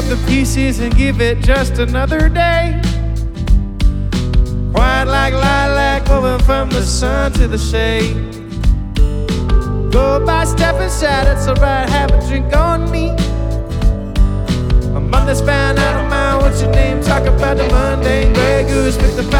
up the pieces and give it just another day. Quiet like lilac woven from the sun to the shade. Go by step inside, it's alright, have a drink on me. A month that's found out of mind, what's your name? Talk about the mundane Grey Goose, pick the